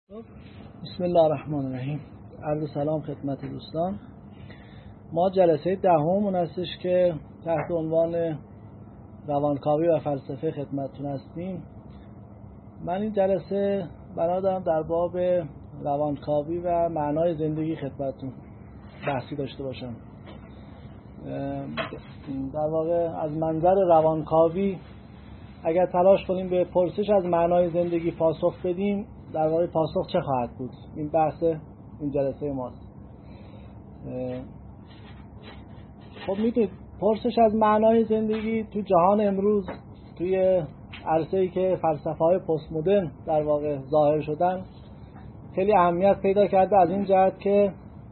بسم الله الرحمن الرحیم. عرض سلام خدمت دوستان. ما جلسه دهممون هستش که تحت عنوان روانکاوی و فلسفه خدمتتون هستیم. من این جلسه بنا دارم در باب روانکاوی و معنای زندگی خدمتتون بحثی داشته باشم. در واقع از منظر روانکاوی اگر تلاش کنیم به پرسش از معنای زندگی پاسخ بدیم، در واقع پاسخ چه خواهد بود؟ این بحث این جلسه ماست. خب میدونید پرسش از معنای زندگی تو جهان امروز، توی عرصه‌ای که فلسفه‌های پست مدرن در واقع ظاهر شدن، خیلی اهمیت پیدا کرده از این جهت که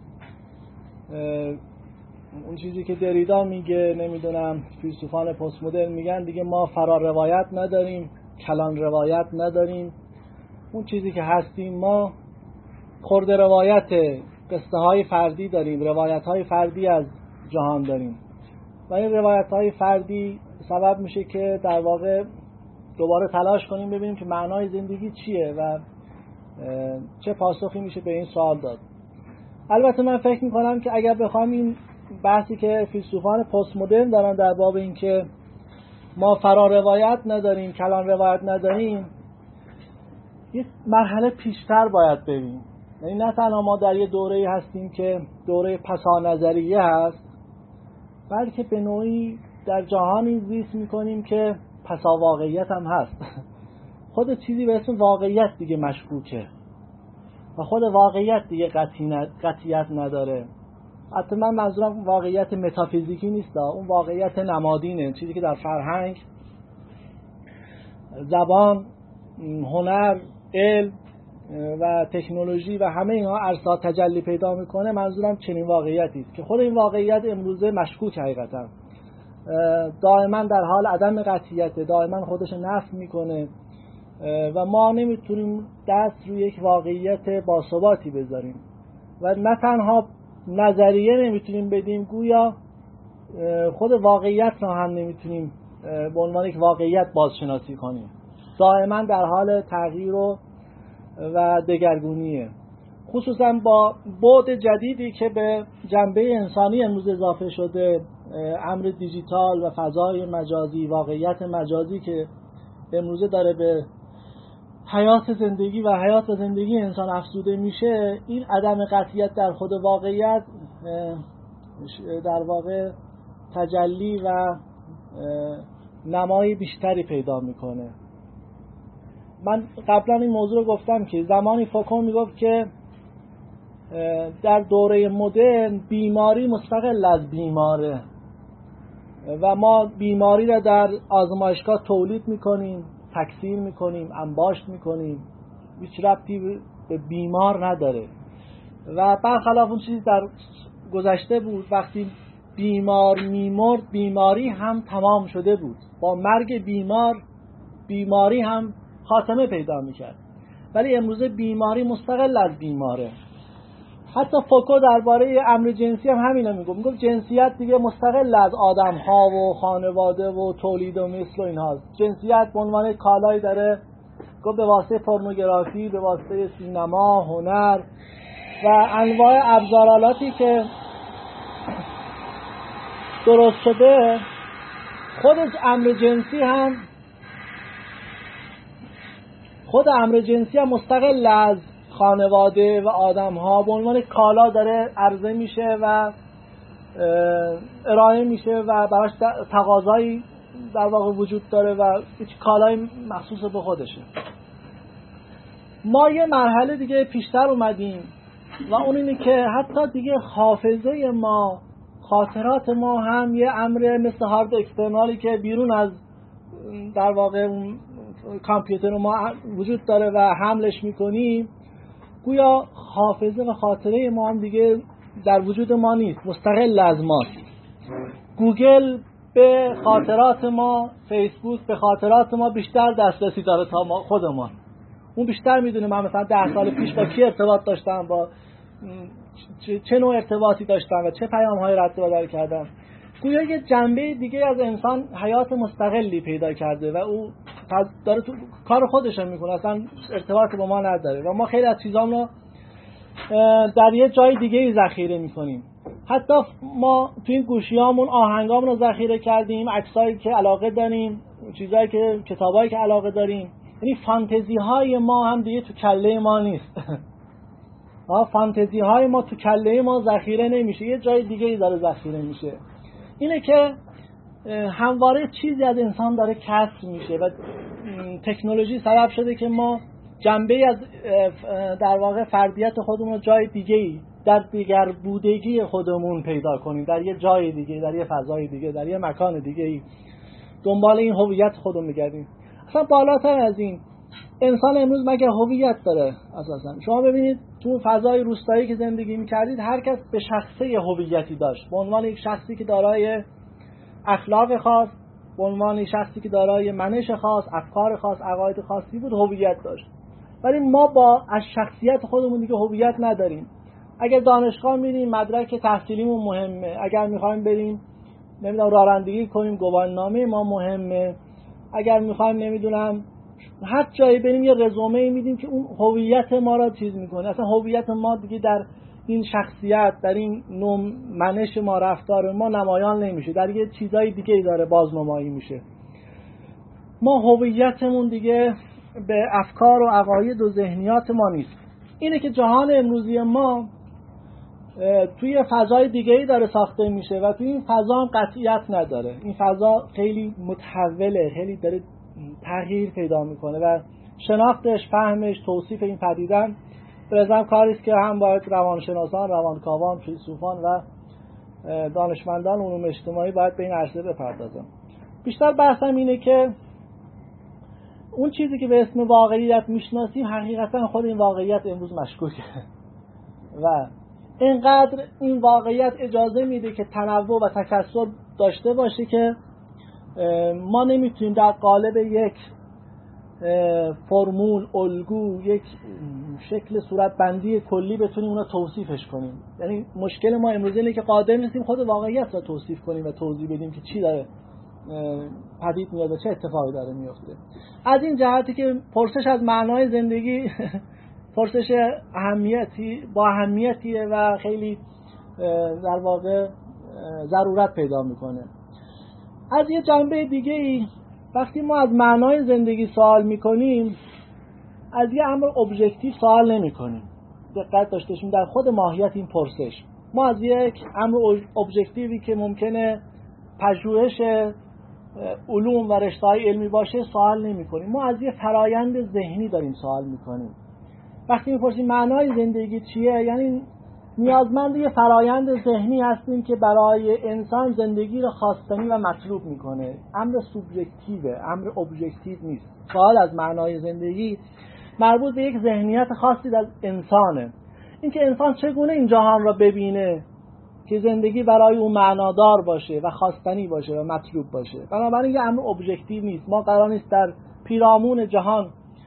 اون چیزی که دریدا میگه، نمیدونم فیلسوفان پست مدرن میگن دیگه ما فرا روایت نداریم، کلان روایت نداریم. اون چیزی که هستیم ما خرد روایت قصه های فردی داریم، روایت های فردی از جهان داریم و این روایت های فردی سبب میشه که در واقع دوباره تلاش کنیم ببینیم که معنای زندگی چیه و چه پاسخی میشه به این سوال داد. البته من فکر میکنم که اگر بخوام این بحثی که فیلسوفان پست مدرن دارن در باب این که ما فرا روایت نداریم، کلان روایت نداریم، یک مرحله پیشتر باید بریم. یعنی نه تنها ما در یه دوره‌ای هستیم که دوره پسا نظریه هست، بلکه به نوعی در جهانی زیست میکنیم که پسا واقعیت هم هست. خود چیزی به اسم واقعیت دیگه مشکوکه و خود واقعیت دیگه قطعیت نداره. حتی من منظورم واقعیت متافیزیکی نیست، اون واقعیت نمادینه، چیزی که در فرهنگ، زبان، هنر، علم و تکنولوژی و همه اینها عرصه‌ها تجلی پیدا میکنه. منظورم چنین واقعیتی است که خود این واقعیت امروزه مشکوک حقیقتا دائما در حال عدم قطعیت، دائما خودش نفی میکنه و ما نمیتونیم دست روی یک واقعیت باثباتی بذاریم و نه تنها نظریه نمیتونیم بدیم، گویا خود واقعیت را هم نمیتونیم به عنوان یک واقعیت بازشناسی کنیم. دائما در حال تغییر و دگرگونیه، خصوصا با بعد جدیدی که به جنبه انسانی امروز اضافه شده، امر دیجیتال و فضای مجازی، واقعیت مجازی که امروزه داره به حیات زندگی و حیات زندگی انسان افزوده میشه. این عدم قطعیت در خود واقعیت در واقع تجلی و نمای بیشتری پیدا میکنه. من قبلا این موضوع رو گفتم که زمانی فوکو میگفت که در دوره مدرن بیماری مستقل از بیماره و ما بیماری را در آزمایشگاه تولید میکنیم، تکثیر میکنیم، انباشت میکنیم، هیچ ربطی به بیمار نداره. و برخلاف اون چیزی در گذشته بود، وقتی بیمار میمرد بیماری هم تمام شده بود، با مرگ بیمار بیماری هم خاتمه پیدا میکرد. ولی امروزه بیماری مستقل از بیماره. حتی فوکو درباره امر جنسی هم همینو میگفت جنسیت دیگه مستقل از آدم ها و خانواده و تولید و مثل و اینهاست. جنسیت به عنوان کالایی داره، گفت به واسطه پورنوگرافی، به واسطه سینما، هنر و انواع ابزارالاتی که درست شده، خود امر جنسی هم مستقل از خانواده و آدم ها به عنوان کالا داره عرضه میشه و ارائه میشه و براش تقاضایی در واقع وجود داره و هیچ کالای مخصوص به خودشه. ما یه مرحله دیگه پیشتر اومدیم و اون اینه که حتی دیگه حافظه ما، خاطرات ما هم یه امر مثل هارد اکسترنالی که بیرون از در واقع کامپیوتر ما وجود داره و حملش میکنیم، گویا حافظه و خاطره ما هم دیگه در وجود ما نیست، مستقل از ماست. گوگل به خاطرات ما، فیسبوک به خاطرات ما بیشتر دسترسی داره تا ما خودمان. اون بیشتر میدونه من مثلا 10 سال پیش با کی ارتباط داشتم، با چه نوع ارتباطی داشتم و چه پیام‌های رد و بدل کردم. گویا یه جنبه دیگه از انسان حیات مستقلی پیدا کرده و او داره تو کار خودش میکنه، اصلا ارتباط با ما نداره و ما خیلی از چیزامون رو در یه جای دیگه ای ذخیره میکنیم. حتی ما تو این گوشیامون آهنگامون رو ذخیره کردیم، عکسایی که علاقه داریم، چیزایی که کتابایی که علاقه داریم. یعنی فانتزی های ما هم دیگه تو کله ما نیست. فانتزی های ما تو کله ما ذخیره نمیشه، یه جای دیگه ای داره ذخیره میشه. اینه که همواره چیزی از انسان داره کسر میشه و تکنولوژی سبب شده که ما جنبه از در واقع فردیت خودمون رو جای دیگه‌ای در دیگر بودگی خودمون پیدا کنیم، در یه جای دیگه، در یه فضای دیگه، در یه مکان دیگه‌ای دنبال این هویت خودمون می‌گردیم. اصلا بالاتر از این انسان امروز مگه هویت داره اساسا؟ شما ببینید تو فضای روستایی که زندگی می‌کردید هر کس به شخصه هویتی داشت، به عنوان یک شخصی که دارای اخلاق خاص، به عنوان شخصی که دارای منش خاص، افکار خاص، عقاید خاصی بود، هویت داشت. ولی ما با از شخصیت خودمون دیگه هویت نداریم. اگر دانشگاه میریم مدرک تحصیلیمون مهمه، اگر میخوایم بریم نمیدونم رانندگی کنیم گواهینامه ما مهمه، اگر میخوایم نمیدونم هر جایی بریم یه رزومه میدیم که اون هویت ما را چیز میکنه. اصلا هویت ما دیگه در این شخصیت، در این نوع منش ما، رفتار ما نمایان نمیشه، در یه چیزای دیگه داره بازنمایی میشه. ما هویتمون دیگه به افکار و عقاید و ذهنیات ما نیست. اینه که جهان امروزی ما توی فضای دیگه‌ای داره ساخته میشه و توی این فضا هم قطعیت نداره. این فضا خیلی متحوله، خیلی داره تغییر پیدا میکنه و شناختش، فهمش، توصیف این پدیده به نظرم کاری است که هم باید روانشناسان، روانکاوان، فیلسوفان و دانشمندان علوم اجتماعی باید به این عرصه بپردازن. بیشتر بحثم اینه که اون چیزی که به اسم واقعیت میشناسیم حقیقتا خود این واقعیت امروز مشکوکه و اینقدر این واقعیت اجازه میده که تنوع و تکثر داشته باشه که ما نمیتونیم در قالب یک فرمول، الگو، یک شکل صورتبندی کلی بتونیم اون رو توصیفش کنیم. یعنی مشکل ما امروز اینه که قادر نیستیم خود واقعیت رو توصیف کنیم و توضیح بدیم که چی داره پدید میاد و چه اتفاقی داره میفته. از این جهتی که پرسش از معنای زندگی پرسش اهمیتیه و خیلی در واقع ضرورت پیدا میکنه. از یه جنبه دیگه ای وقتی ما از معنای زندگی سوال میکنیم از یه امر ابژکتیو سوال نمیکنیم. دقت داشته باشیم در خود ماهیت این پرسش ما از یک امر ابژکتیوی که ممکنه پژوهش علوم و رشته‌های علمی باشه سوال نمی‌کنیم. ما از یه فرایند ذهنی داریم سوال می‌کنیم. وقتی می‌پرسیم معنای زندگی چیه، یعنی نیازمند یه فرایند ذهنی هستیم که برای انسان زندگی رو خواستنی و مطلوب می‌کنه. امر سوبژکتیوه، امر ابژکتیو نیست. سوال از معنای زندگی مربوط به یک ذهنیت خاصی از انسانه. اینکه انسان چگونه این جهان را ببینه که زندگی برای اون معنادار باشه و خواستنی باشه و مطلوب باشه. بنابراین یه امر ابژکتیو نیست. ما قرار نیست در پیرامون جهان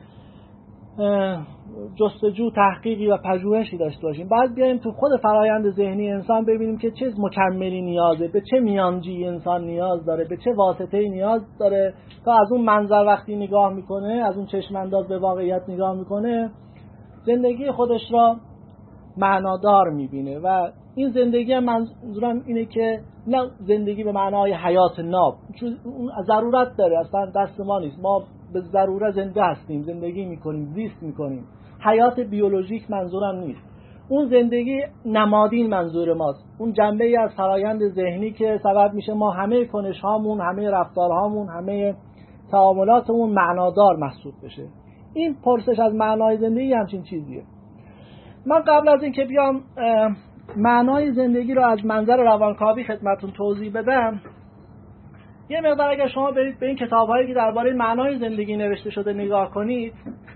جستجو، تحقیقی و پژوهشی داشته باشیم. بعد بیایم تو خود فرایند ذهنی انسان ببینیم که چه مکملی نیازه، به چه میانجی انسان نیاز داره، به چه واسطه‌ای نیاز داره تا از اون منظر وقتی نگاه میکنه، از اون چشم انداز به واقعیت نگاه میکنه، زندگی خودش را معنادار میبینه. و این زندگی هم منظورم اینه که نه زندگی به معنای حیات ناب، چون اون ضرورت داره، اصلا دست ما نیست، ما به ضرورت زنده هستیم، زندگی میکنیم، زیست میکنیم. حیات بیولوژیک منظورم نیست، اون زندگی نمادین منظور ماست، اون جنبه‌ای از فرایند ذهنی که سبب میشه ما همه کنش هامون، همه رفتارهامون، همه تعاملاتمون معنادار محسوب بشه. این پرسش از معنای زندگی همچین چیزیه. من قبل از اینکه بیام معنای زندگی رو از منظر روانکاوی خدمتتون توضیح بدم، یه مقدار اگر شما برید به این کتاب‌هایی که درباره معنای زندگی نوشته شده نگاه کنید،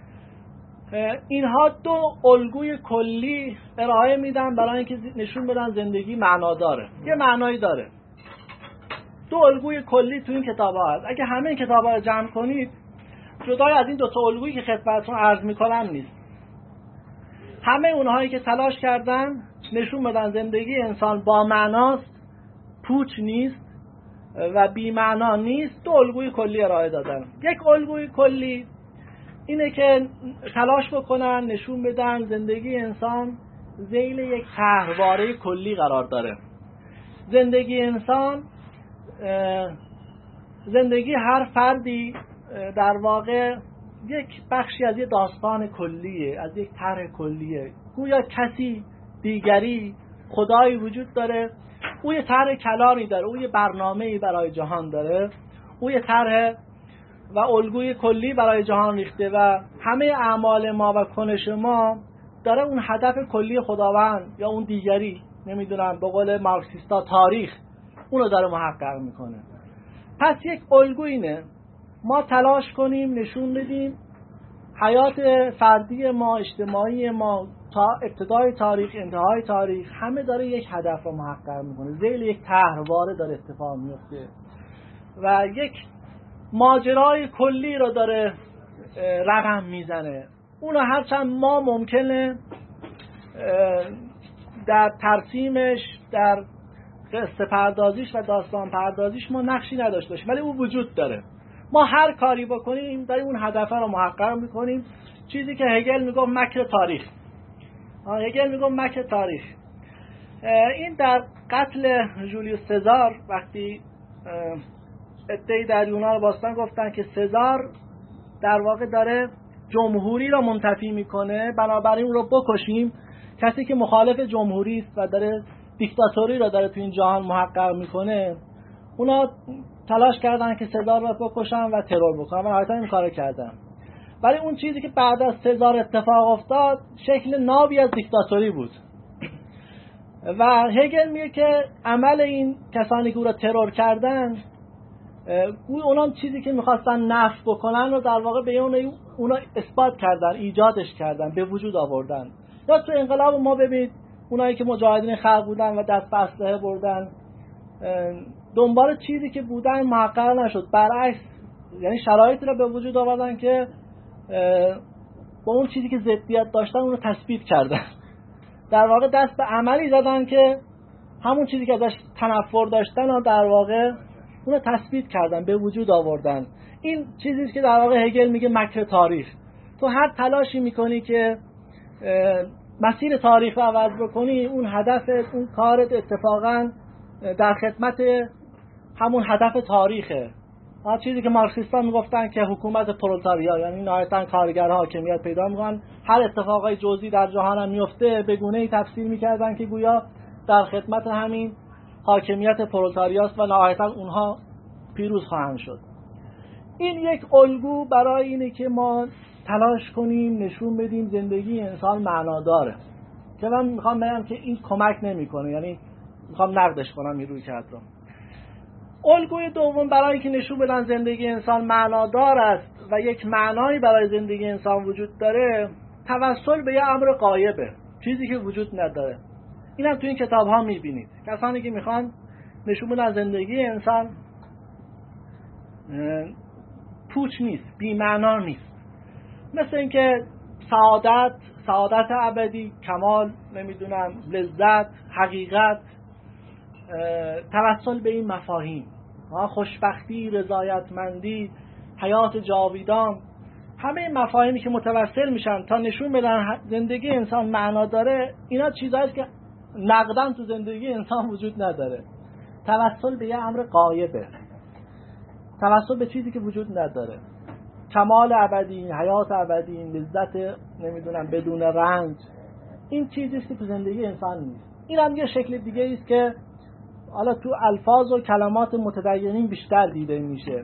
اینها دو الگوی کلی ارائه میدن برای اینکه نشون بدن زندگی معنا داره، یه معنایی داره. دو الگوی کلی تو این کتاب‌ها هست. اگه همه این کتاب‌ها رو جمع کنید، جدای از این دو تا الگویی که خدمتتون عرض می‌کنم نیست. همه اونهایی که تلاش کردن نشون بدن زندگی انسان با معناست، پوچ نیست و بی معنا نیست، دو الگوی کلی ارائه دادن. یک الگوی کلی اینه که تلاش بکنن نشون بدن زندگی انسان ذیل یک طرحواره کلی قرار داره. زندگی انسان، زندگی هر فردی در واقع یک بخشی از یک داستان کلیه، از یک طرح کلیه. گویا کسی دیگری، خدایی وجود داره، او یه طرح کلانی داره، او یه برنامه‌ای برای جهان داره، او یه طرح و الگوی کلی برای جهان ریخته و همه اعمال ما و کنش ما داره اون هدف کلی خداوند یا اون دیگری، نمیدونم به قول مارکسیستا تاریخ، اونو داره محقق میکنه. پس یک الگو اینه ما تلاش کنیم نشون بدیم حیات فردی ما، اجتماعی ما تا ابتدای تاریخ انتهای تاریخ همه داره یک هدف رو محقق میکنه، ذیل یک طرحواره داره اتفاق میفته و یک ماجرای کلی رو داره رقم میزنه. اونو هرچند ما ممکنه در ترسیمش، در قصه پردازیش و داستان پردازیش ما نقشی نداشته باشیم، ولی او وجود داره. ما هر کاری بکنیم داریم اون هدف رو محقق میکنیم. چیزی که هگل میگفت مکر تاریخ، هگل میگفت مکر تاریخ. این در قتل جولیوس سزار وقتی ادعی در یونان باستان گفتن که سزار در واقع داره جمهوری رو منتفی میکنه، بنابراین اون رو بکشیم. کسی که مخالف جمهوری است و داره دیکتاتوری رو داره تو این جهان محقق میکنه، اونا تلاش کردن که سزار رو بکشن و ترور بکنن و حتی این کارو کردن. ولی اون چیزی که بعد از سزار اتفاق افتاد شکل نابی از دیکتاتوری بود و هگل میگه که عمل این کسانی که او را ترور کردن، اونا چیزی که میخواستن نفی بکنن رو در واقع به اونا اثبات کردن، ایجادش کردن، به وجود آوردن. یا تو انقلاب ما ببینید اونایی که مجاهدین خلق بودن و دست به اسلحه بردن دنبال چیزی که بودن محقق نشد، برعکس یعنی شرایطی رو به وجود آوردن که با اون چیزی که ضدیت داشتن اون رو تثبیت کردن. در واقع دست به عملی زدن که همون چیزی که ازش تنفر داشتن و در واقع اون رو تثبیت کردن، به وجود آوردن. این چیزیه که در واقع هگل میگه مکر تاریخ. تو هر تلاشی میکنی که مسیر تاریخ رو عوض بکنی، اون هدفت، اون کارت اتفاقا در خدمت همون هدف تاریخه. هر چیزی که مارکسیست‌ها میگفتن که حکومت پرولتاریا، یعنی نهایتاً کارگرها حاکمیت پیدا میکنن، هر اتفاقای جزئی در جهان هم میفته به گونه‌ای تفسیر میکردن که گویا در خدمت همین حاکمیت پرولتاریاست و نهایتاً اونها پیروز خواهند شد. این یک الگو برای اینه که ما تلاش کنیم نشون بدیم زندگی انسان معناداره. که من میخوام بگم که این کمک نمیکنه، یعنی میخوام نقدش کنم این روی کرد رو. الگوی دوم برای اینکه نشون بدن زندگی انسان معنادار است و یک معنایی برای زندگی انسان وجود داره، توسل به یه امر غایبه، چیزی که وجود نداره. اینم تو این کتاب ها میبینید. کسانی که میخوان نشون بدن زندگی انسان پوچ نیست، بی معنا نیست. مثل اینکه سعادت ابدی، کمال، نمیدونم لذت، حقیقت، توسل به این مفاهیم، خوشبختی، رضایتمندی، حیات جاویدان، همه این مفاهیمی که متوسل میشن تا نشون بدن زندگی انسان معنا داره، اینا چیزاییست که نقدن تو زندگی انسان وجود نداره. توسل به یه امر غایبه، توسل به چیزی که وجود نداره. کمال ابدی، حیات ابدی، لذت نمیدونم بدون رنج، این چیزیست که تو زندگی انسان نیست. این هم یه شکل دیگه ایست که حالا تو الفاظ و کلمات متدینین بیشتر دیده میشه.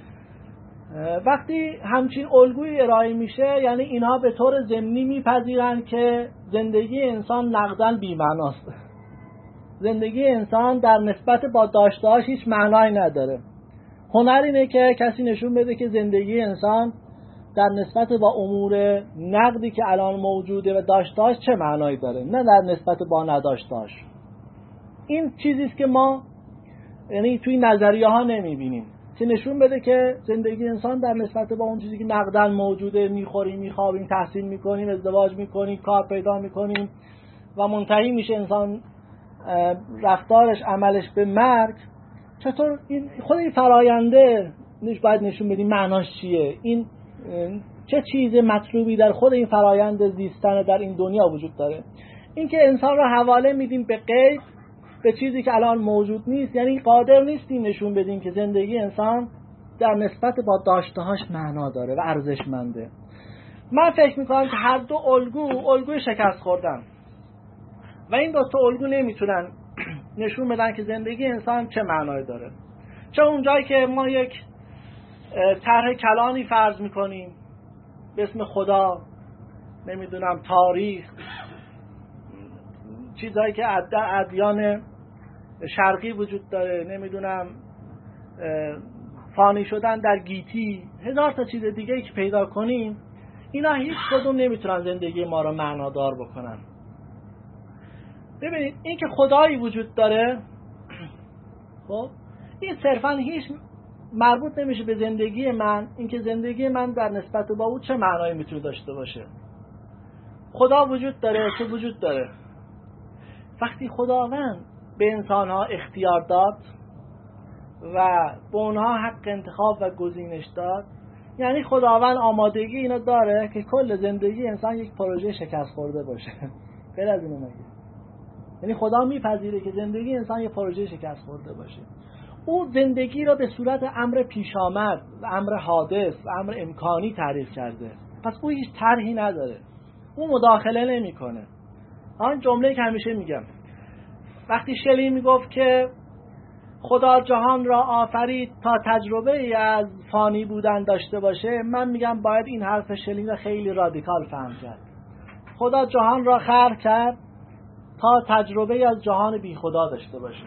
وقتی همچین الگویی ارائه میشه، یعنی اینها به طور ضمنی میپذیرن که زندگی انسان نقداً بی‌معناست. زندگی انسان در نسبت با داشته‌هاش هیچ معنایی نداره. هنر اینه که کسی نشون بده که زندگی انسان در نسبت با امور نقدی که الان موجوده و داشته‌هاش چه معنایی داره، نه در نسبت با نداشته‌هاش. این چیزیست که ما یعنی توی نظریه ها نمیبینیم که نشون بده که زندگی انسان در نسبت با اون چیزی که نقدن موجوده، میخوریم، میخوابیم، تحصیل میکنیم، ازدواج میکنیم، کار پیدا میکنیم و منتهی میشه انسان رفتارش، عملش به مرگ، چطور خود این فراینده باید نشون بدیم معناش چیه، این چه چیز مطلوبی در خود این فرایند زیستن در این دنیا وجود داره. این که انسان را حواله میدیم به غیب، به چیزی که الان موجود نیست، یعنی قادر نیستیم نشون بدیم که زندگی انسان در نسبت با داشته‌هاش معنا داره و ارزشمنده. من فکر میکنم که هر دو الگوی شکست خوردن و این دو تا الگو نمیتونن نشون بدن که زندگی انسان چه معنایی داره. چه اونجایی که ما یک طرح کلانی فرض میکنیم به اسم خدا، نمیدونم تاریخ، چیزهایی که در ادیان شرقی وجود داره، نمیدونم فانی شدن در گیتی، هزار تا چیز دیگه که پیدا کنیم، اینا هیچ کدوم نمیتونن زندگی ما رو معنادار بکنن. ببینید این که خدایی وجود داره، خب این صرفا هیچ مربوط نمیشه به زندگی من، اینکه زندگی من در نسبت با او چه معنایی میتونه داشته باشه. خدا وجود داره که وجود داره. وقتی خداوند به انسان‌ها اختیار داد و به اونها حق انتخاب و گزینش داد، یعنی خداوند آمادگی اینو داره که کل زندگی انسان یک پروژه شکست خورده باشه. غیر از اینو مگه؟ یعنی خدا میپذیره که زندگی انسان یک پروژه شکست خورده باشه. او زندگی را به صورت امر پیش آمد و امر حادث و امر امکانی تعریف کرده. پس او هیچ طرحی نداره، او مداخله نمیکنه. آن جمله که همیشه میگم، وقتی شلی میگفت که خدا جهان را آفرید تا تجربه ای از فانی بودن داشته باشه، من میگم باید این حرف شلی را خیلی رادیکال فهم کرد. خدا جهان را خلق کرد تا تجربه ای از جهان بی خدا داشته باشه.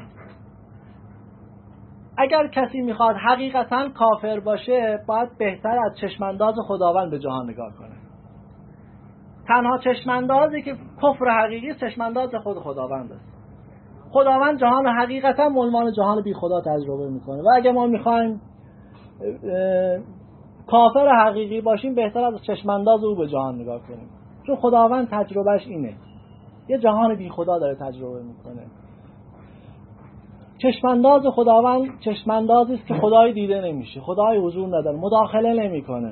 اگر کسی میخواد حقیقتا کافر باشه، باید بهتر از چشمانداز خداوند به جهان نگاه کنه. تنها چشماندازی که کفر حقیقی چشمانداز خود خداوند است. خداوند جهان رو حقیقتا به عنوان جهان بی خدا تجربه میکنه و اگه ما میخوایم کافر حقیقی باشیم، بهتر از چشمانداز او به جهان نگاه کنیم، چون خداوند تجربهش اینه، یه جهان بی خدا داره تجربه میکنه. چشمانداز خداوند چشماندازی است که خدای دیده نمیشه، خدای حضور نداره، مداخله نمیکنه.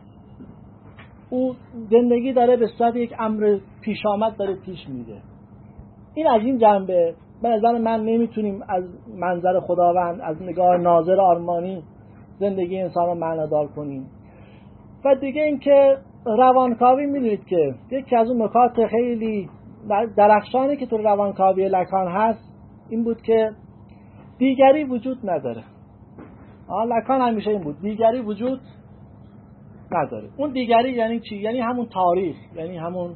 او زندگی داره به صورت یک امر پیش آمد داره پیش میره. این از این جنبه به نظر من نمیتونیم از منظر خداوند، از نگاه ناظر آرمانی زندگی انسان رو معنادار کنیم. و دیگه این که روانکاوی، میدونید که یکی از اون نکات خیلی درخشانی که تو روانکاوی لکان هست این بود که دیگری وجود نداره. لکان همیشه این بود، دیگری وجود نداره. اون دیگری یعنی چی؟ یعنی همون تاریخ، یعنی همون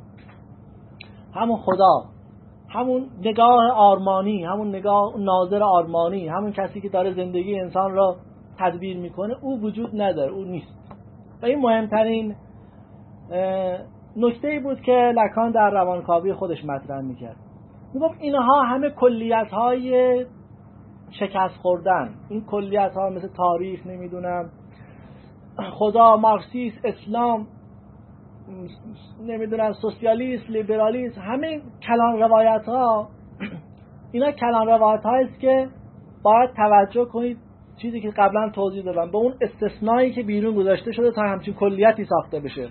خدا، همون نگاه آرمانی، همون نگاه ناظر آرمانی، همون کسی که داره زندگی انسان را تدبیر میکنه، او وجود نداره، او نیست. و این مهمترین نکته‌ای بود که لکان در روانکاوی خودش مطرح میکرد. میگفت اینها همه کلیت‌های شکست خوردن، این کلیت‌ها مثل تاریخ، نمیدونم خدا، مارکسیسم، اسلام، نمیدونم سوسیالیسم، لیبرالیسم، همه کلان روایت ها، اینا کلان روایت هاییست که باید توجه کنید، چیزی که قبلا توضیح دادم، به اون استثنایی که بیرون گذاشته شده تا همچین کلیتی ساخته بشه.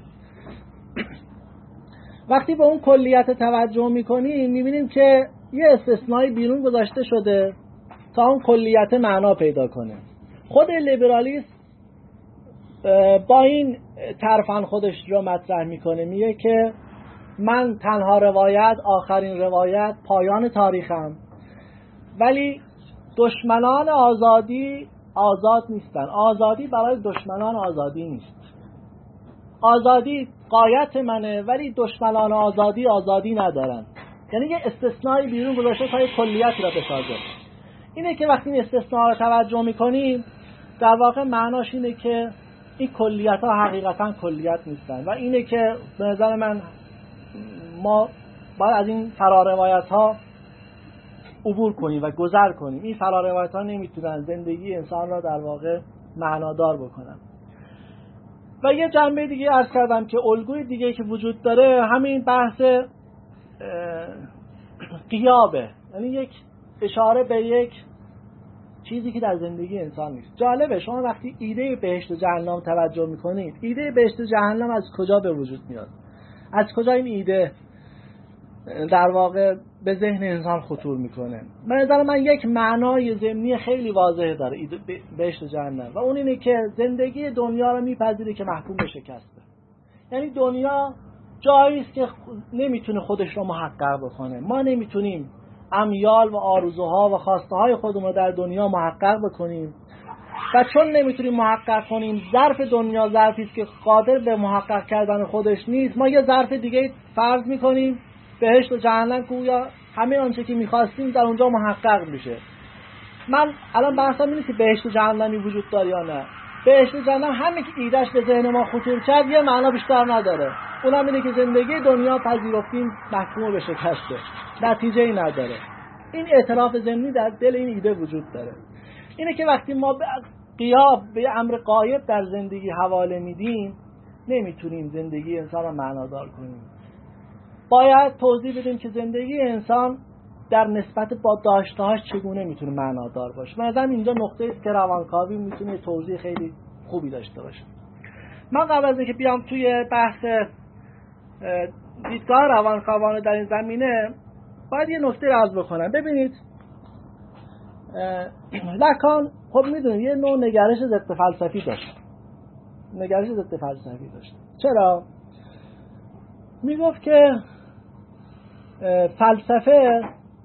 وقتی به اون کلیت توجه میکنیم میبینیم که یه استثنایی بیرون گذاشته شده تا اون کلیت معنا پیدا کنه. خود لیبرالیسم با این طرفن خودش رو مطرح میکنه، میگه که من تنها روایت، آخرین روایت، پایان تاریخم، ولی دشمنان آزادی آزاد نیستن. آزادی برای دشمنان آزادی نیست. آزادی غایت منه ولی دشمنان آزادی آزادی ندارن. یعنی یه استثنایی بیرون گذاشته تا یه کلیت را بسازه. اینه که وقتی این استثناء رو توجه میکنیم، در واقع معناش اینه که این کلیت ها حقیقتا کلیت نیستن و اینه که به نظر من ما باید از این فراروایت ها عبور کنیم و گذر کنیم. این فراروایت ها نمیتونن زندگی انسان را در واقع معنادار بکنن. و یه جنبه دیگه عرض کردم که الگوی دیگه که وجود داره همین بحث غیابه، یعنی یک اشاره به یک چیزی که در زندگی انسان نیست. جالبه شما وقتی ایده بهشت و جهنم توجه میکنید، ایده بهشت و جهنم از کجا به وجود میاد؟ از کجا این ایده در واقع به ذهن انسان خطور میکنه؟ به نظر من یک معنای ضمنی خیلی واضح داره ایده بهشت و جهنم، و اون اینه که زندگی دنیا رو میپذیره که محکوم به شکسته. یعنی دنیا جایی است که نمیتونه خودش رو محقق بکنه. ما نمیتونیم امیال و آرزوها و خواسته های خودمون رو در دنیا محقق بکنیم، و چون نمیتونیم محقق کنیم، ظرف دنیا ظرفی است که قادر به محقق کردن خودش نیست، ما یه ظرف دیگه فرض میکنیم، بهشت و جهنم، گویا همه آنچه که میخواستیم در اونجا محقق میشه. من الان بحثم اینه که بهشت و جهنمی وجود داره یا نه. بهشت و جهنم همین که ایدهش به ذهن ما خطور کرد یه معنا بیشتر نداره، اونم اینه که زندگی دنیا پذیرفتیم محکوم به شکسته، نتیجه‌ای نداره. این اعتراف ضمنی در دل این ایده وجود داره. اینه که وقتی ما به غیاب، به امر غایب در زندگی حواله میدیم، نمیتونیم زندگی انسان رو معنادار کنیم. باید توضیح بدیم که زندگی انسان در نسبت با داشته‌هاش چگونه میتونه معنادار باشه. من ازم اینجا نقطه است که روانکاوی میتونه توضیح خیلی خوبی داشته باشه. من قبل از اینکه بیام توی بحث دیدگاه روانکاوانه در این زمینه، باید یه نکته رو عرض بکنم. ببینید لکان خب میدونید یه نوع نگرش ضد فلسفی داشت. نگرش ضد فلسفی داشت. چرا؟ میگفت که فلسفه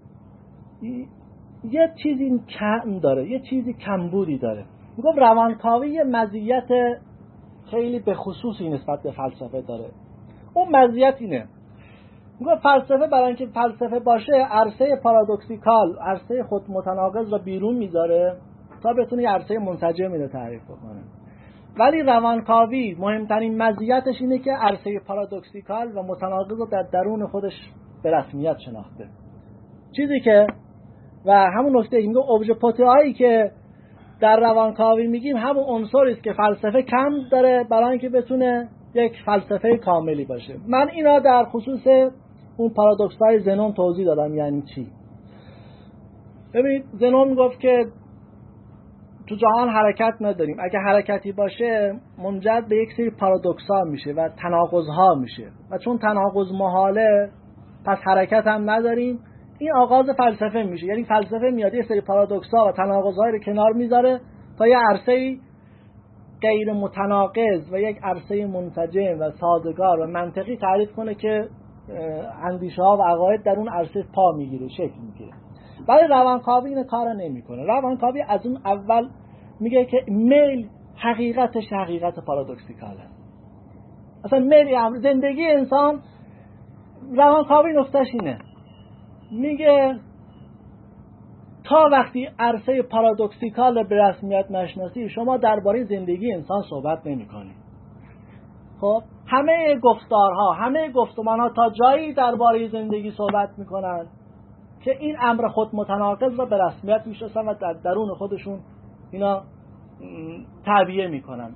یه چیزی کم داره، یه چیزی کمبودی داره. میگفت روانکاوی یه مزیت خیلی به خصوصی نسبت به فلسفه داره. اون مزیت اینه، میگفت فلسفه برای اینکه فلسفه باشه عرصه پارادوکسیکال، عرصه خود متناقض رو بیرون میذاره تا بتونه یه عرصه منسجم رو تعریف بکنه. ولی روانکاوی مهمترین مزیتش اینه که عرصه پارادوکسیکال و متناقض رو در درون خودش به رسمیت شناخته. چیزی که و همون نکته میگه ابژپوتئایی که در روانکاوی میگیم همون عنصری است که فلسفه کم داره برای اینکه بتونه یک فلسفه کاملی باشه. من اینا در خصوص اون پارادوکس‌های زنون توضیح دادم یعنی چی. ببینید زنون میگفت که تو جهان حرکت نداریم، اگه حرکتی باشه منجر به یک سری پارادوکس‌ها میشه و تناقض‌ها میشه، و چون تناقض محاله پس حرکت هم نداریم. این آغاز فلسفه میشه، یعنی فلسفه میاد یه سری پارادوکس‌ها و تناقض‌های رو کنار میذاره تا یه عرصه‌ای غیر متناقض و یک عرصه منسجم و سازگار و منطقی تعریف کنه که اندیشه‌ها و عقاید در اون عرصه پا میگیره، شکل میگیره. ولی روانکاوی این کارو نمیکنه. روانکاوی از اون اول میگه که میل حقیقتش حقیقت پارادوکسیکاله. اصلا میل زندگی انسان، روانکاوی نکتهش اینه، میگه تا وقتی عرصه پارادوکسیکال به رسمیت نشناسی شما درباره زندگی انسان صحبت نمی‌کنید. خب همه گفتارها، همه گفتمان‌ها تا جایی درباره زندگی صحبت می‌کنن که این امر خود متناقض را به رسمیت می‌شناسن و در درون خودشون اینا تعبیه می‌کنن.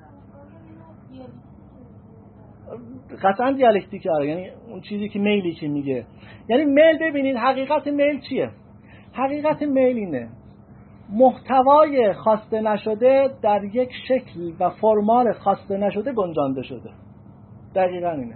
قطعاً دیالکتیک داره، یعنی اون چیزی که میلی که میگه، یعنی میل. ببینید حقیقت میل چیه؟ حقیقت میل اینه محتوای خواسته نشده در یک شکل و فرمال خواسته نشده گنجانده شده. دقیقاً اینه.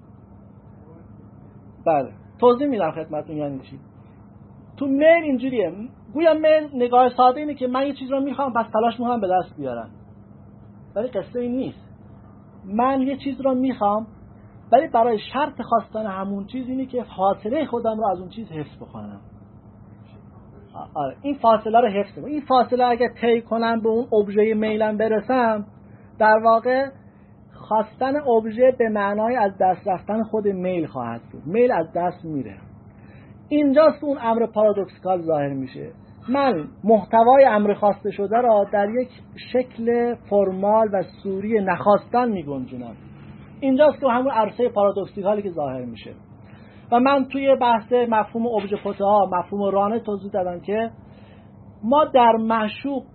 بله توضیح میدم خدمتتون یعنی چی. تو میل اینجوریه، گویا میل نگاه ساده اینه که من یه چیز رو میخوام پس تلاش میکنم به دست بیارم، ولی قصه این نیست. من یه چیز رو میخوام ولی برای شرط خواستن همون چیز اینه که فاصله خودم رو از اون چیز حفظ بکنم. آره این فاصله رو حفظ کنم. این فاصله اگه طی کنم به اون ابژه میلم برسم، در واقع خواستن ابژه به معنای از دست رفتن خود میل خواهد بود. میل از دست میره. اینجاست اون امر پارادوکسیکال ظاهر میشه. من محتوای امر خواسته شده را در یک شکل فرمال و صوری نخواستن میگنجونم. اینجاست که همون عرصه پارادوکسیکالی که ظاهر میشه. و من توی بحث مفهوم ابژپوتئا، مفهوم رانه توضیح دادم که ما در معشوق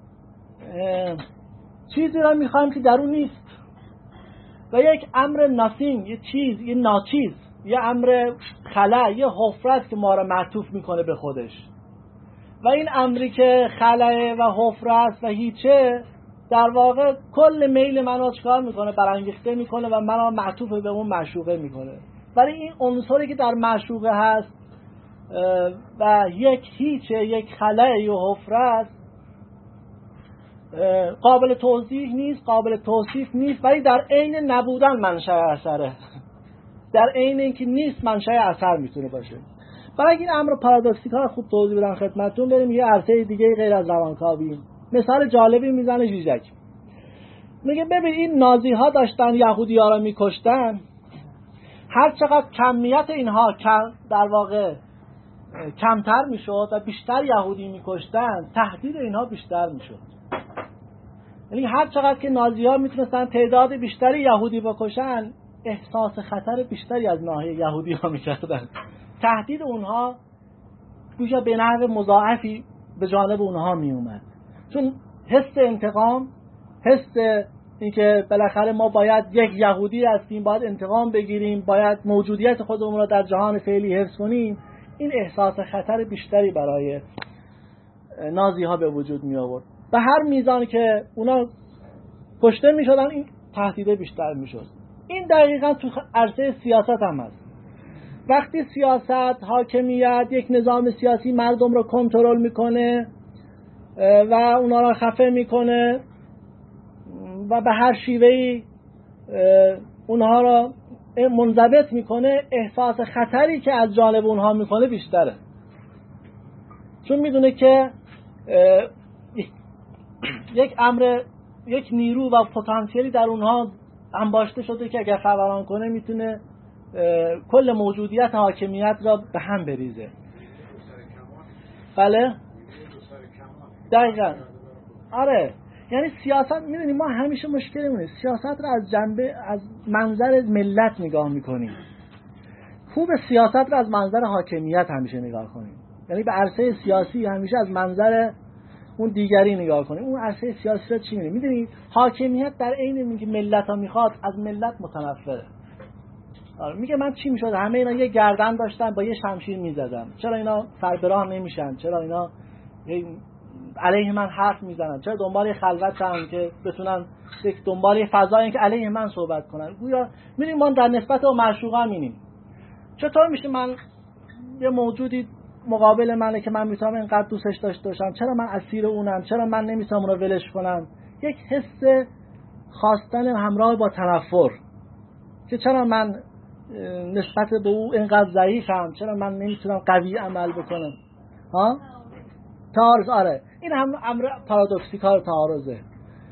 چیزی را میخوایم که در اون نیست، و یک امر ناسینگ، یه چیز، یه ناچیز، یه امر خلا، یه حفرت که ما را معطوف میکنه به خودش. و این امری که خلأ و حفره است و هیچه در واقع کل میل منو چکار میکنه؟ برانگیخته میکنه و منو معطوف به اون معشوقه میکنه. ولی این عنصری که در معشوقه هست و یک هیچه، یک خلأ و حفره است، قابل توضیح نیست، قابل توصیف نیست، ولی در عین نبودن منشأ اثره. در عین اینکه نیست منشأ اثر میتونه باشه. برای این امر پارادوکسیکال خوب توضیح بدم خدمتتون، بریم یه عرصه دیگه غیر از روانکاوی. مثال جالبی میزنه ژیژک. میگه ببین این نازی ها داشتن یهودی ها را میکشتن، هر چقدر کمیت اینها در واقع کمتر میشد و بیشتر یهودی میکشتن، تهدید اینها بیشتر میشد. یعنی هر چقدر که نازی ها میتونستن تعداد بیشتری یهودی بکشن، احساس خطر بیشتری از ناحیه یهودی ها میکردن. تهدید اونها گویا به نحو مضاعفی به جانب اونها میومد، چون حس انتقام، حس اینکه بالاخره ما باید یک یهودی هستیم، باید انتقام بگیریم، باید موجودیت خودمون را در جهان فعلی حفظ کنیم، این احساس خطر بیشتری برای نازی ها به وجود می آورد. به هر میزان که اونا کشته می شدن این تهدیده بیشتر می شد. این دقیقا تو عرصه سیاست هم هست. وقتی سیاست، حاکمیت، یک نظام سیاسی مردم رو کنترل میکنه و اونا رو خفه میکنه و به هر شیوهی اونها رو منضبط میکنه، احساس خطری که از جانب اونها میکنه بیشتره، چون میدونه که یک امر، یک نیرو و پتانسیلی در اونها انباشته شده که اگر فوران کنه میتونه کل موجودیت حاکمیت را به هم بریزه. بله دقیقاً. آره، یعنی سیاست، میدونی ما همیشه مشکلمونه سیاست را از جنبه، از منظر ملت نگاه میکنیم. خوب سیاست را از منظر حاکمیت همیشه نگاه کنیم، یعنی به عرصه سیاسی همیشه از منظر اون دیگری نگاه کنیم. اون عرصه سیاسی را چی می‌بینیم؟ میدونی حاکمیت در عین اینکه ملت ها میخواد از ملت متنفره. میگه من چی میشد همه اینا یه گردن داشتن با یه شمشیر میزدن، چرا اینا سربراه نمیشن؟ چرا اینا علیه من حرف میزنن؟ چرا دنبال خلوتن که بتونن دنبال فضایی که علیه من صحبت کنن؟ گویا میبینیم ما در نسبت با معشوقا میبینیم چطور میشه من یه موجودی مقابل منه که من میتونم اینقدر دوستش داشته باشم، چرا من اسیر اونم؟ چرا من نمیتونم اون رو ولش کنم؟ یک حس خواستن همراه با تنفر که چرا من نسبت به او اینقدر ضعیفم، چرا من نمیتونم قوی عمل بکنم. ها؟ تعارض. آره، این هم امر پارادوکسیکال تعارضه.